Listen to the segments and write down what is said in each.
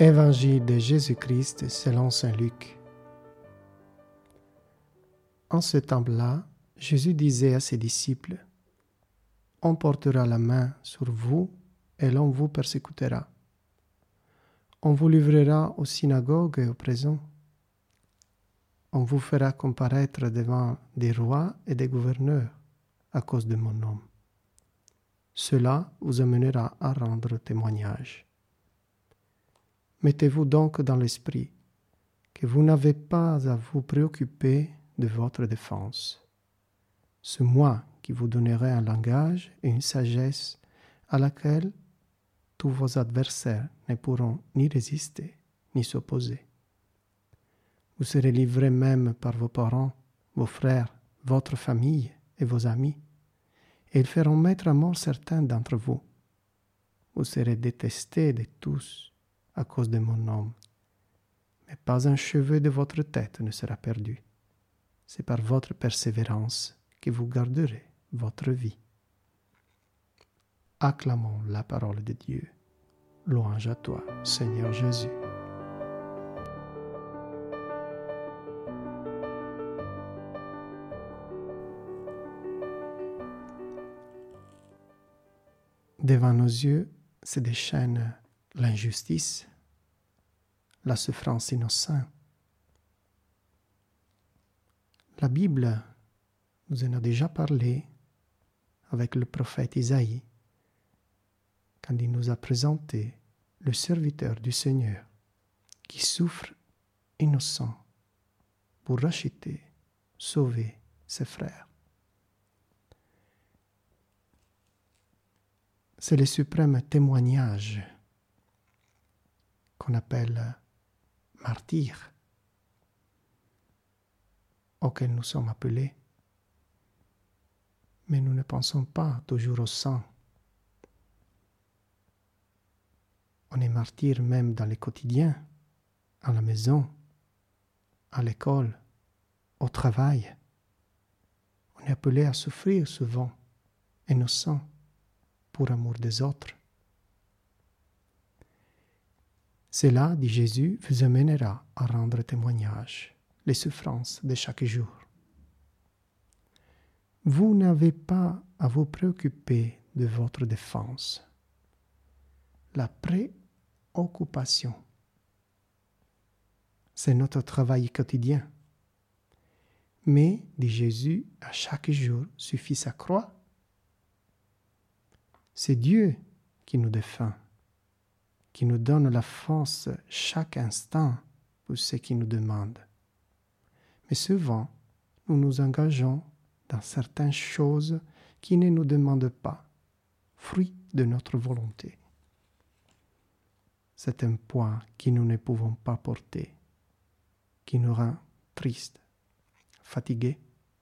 Évangile de Jésus-Christ selon saint Luc. En ce temps-là, Jésus disait à ses disciples : « On portera la main sur vous et l'on vous persécutera. On vous livrera aux synagogues et aux prisons. On vous fera comparaître devant des rois et des gouverneurs à cause de mon nom. Cela vous amènera à rendre témoignage. Mettez-vous donc dans l'esprit que vous n'avez pas à vous préoccuper de votre défense. C'est moi qui vous donnerai un langage et une sagesse à laquelle tous vos adversaires ne pourront ni résister ni s'opposer. Vous serez livrés même par vos parents, vos frères, votre famille et vos amis, et ils feront mettre à mort certains d'entre vous. Vous serez détestés de tous à cause de mon nom, mais pas un cheveu de votre tête ne sera perdu. C'est par votre persévérance que vous garderez votre vie. Acclamons la parole de Dieu. Louange à toi, Seigneur Jésus. Devant nos yeux se déchaîne l'injustice, la souffrance innocente. La Bible nous en a déjà parlé avec le prophète Isaïe, quand il nous a présenté le serviteur du Seigneur qui souffre innocent pour racheter, sauver ses frères. C'est le suprême témoignage qu'on appelle martyr, auquel nous sommes appelés. Mais nous ne pensons pas toujours au sang. On est martyr même dans le quotidien, à la maison, à l'école, au travail. On est appelé à souffrir souvent, innocent, pour amour des autres. Cela, dit Jésus, vous amènera à rendre témoignage les souffrances de chaque jour. Vous n'avez pas à vous préoccuper de votre défense. La préoccupation, c'est notre travail quotidien. Mais, dit Jésus, à chaque jour suffit sa croix. C'est Dieu qui nous défend, qui nous donne la force chaque instant pour ce qu'il nous demande. Mais souvent, nous nous engageons dans certaines choses qui ne nous demandent pas, fruit de notre volonté. C'est un poids que nous ne pouvons pas porter, qui nous rend tristes, fatigués.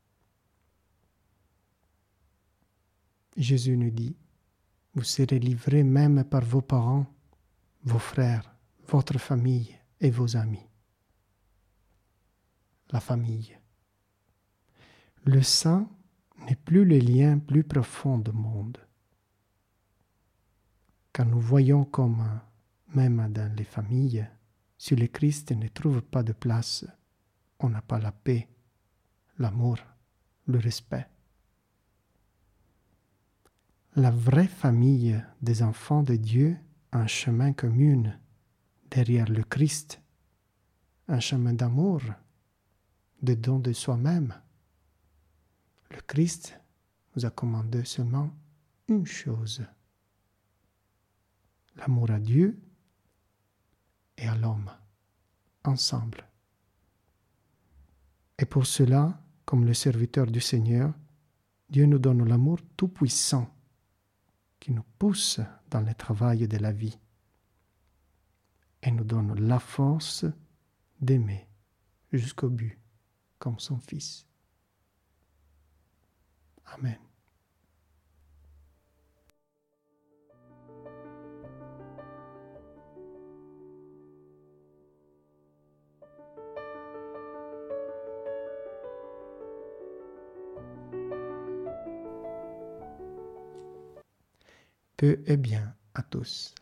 Jésus nous dit : vous serez livrés même par vos parents, vos frères, votre famille et vos amis. La famille. Le sang n'est plus le lien plus profond du monde. Quand nous voyons comme, même dans les familles, si le Christ ne trouve pas de place, on n'a pas la paix, l'amour, le respect. La vraie famille des enfants de Dieu a un chemin commun derrière le Christ, un chemin d'amour, de don de soi-même. Le Christ nous a commandé seulement une chose : l'amour à Dieu et à l'homme, ensemble. Et pour cela, comme le serviteur du Seigneur, Dieu nous donne l'amour tout-puissant qui nous pousse dans le travail de la vie et nous donne la force d'aimer jusqu'au but comme son Fils. Amen. Paix et bien à tous.